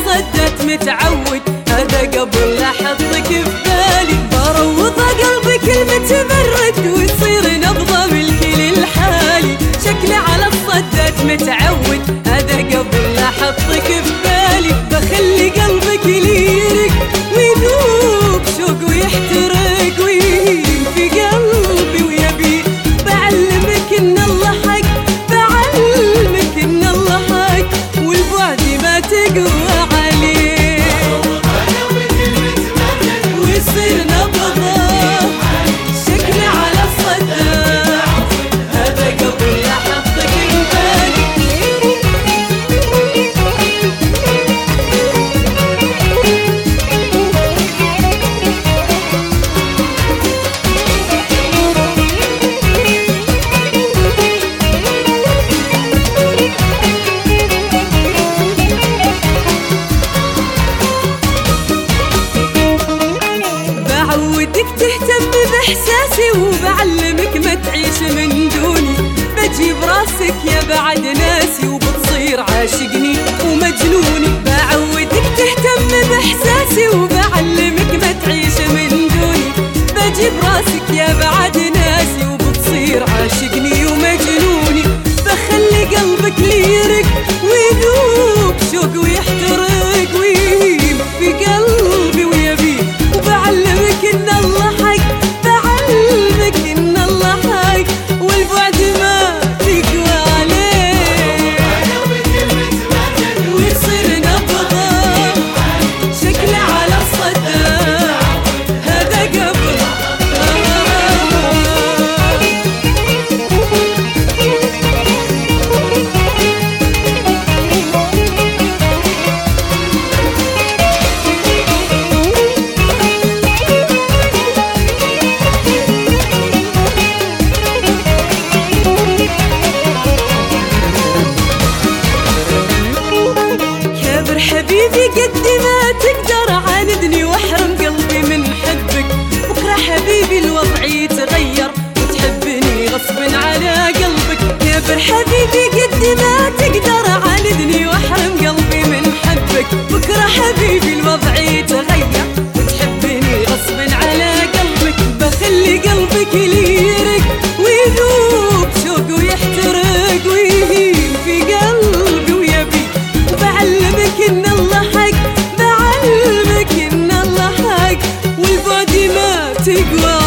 الصدات متعود، هذا قبل لا احطك في بالي. بروض قلبك المتمرد ويصير نبضه بالكل الحالي. شكلي على الصدات متعود، هذا قبل لا احطك في بالي. بخلي قلبك ليرك ويذوب شوق ويحترق ويهيم في قلبي ويبي. بعلمك ان الله حق، بعلمك ان الله حق، والبعد ما تقوى عليه ويصير نبضه. شكلي على الصدات، هذا قبل لا احطك في بالي. بعودك تهتم باحساسي وبعلمك ما تعيش من دوني. بجيب راسك يا بعد ناسي وبتصير عاشقني ومجنوني. بعودك تهتم باحساسي وبعلمك ما تعيش من دوني. بجيب راسك يا بعد ناسي وبتصير عاشقني ومجنوني. بخلي قلبك ليرك ويذوب شوق ويحترق ويهيم في قلبي ويبي. وبعلمك ان الله حق، بعلمك ان الله حق، والبعد ما تقوى عليه ويصير نبضه. شكلي على الصدات، هذا قبل حبيبي. قد ما تقدر عاندني واحرم قلبي من حبك. بكره حبيبي الوضع يتغير وتحبني غصب على قلبك. كبر حبيبي قد ما تقدر عاندني واحرم قلبي من حبك. بكره حبيبي الوضع يتغير وتحبني غصب على قلبك. بخلي قلبك ليرك ويذوب شوق ويحترق ويهيم في قلبي ويبي. وبعلمك ان الله حق، بعلمك ان الله حق، والبعد ما تقوى